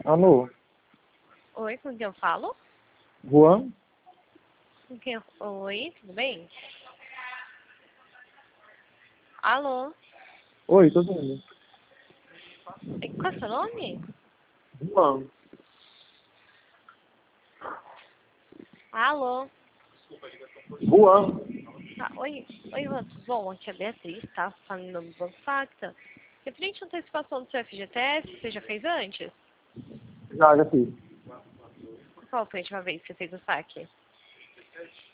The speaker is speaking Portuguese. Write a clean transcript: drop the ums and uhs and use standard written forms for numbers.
Alô? Oi, com quem eu falo? Juan? Com quem eu... Oi, tudo bem? Alô? Oi, tô vendo. Qual é o seu nome? Juan. Alô? Juan? Oi, Ivan, tudo bom? Aqui é a Beatriz, tá? Falando do Banco Facta. Referente à antecipação do seu FGTS, você já fez antes? Já fiz. Qual foi a última vez que você fez o saque?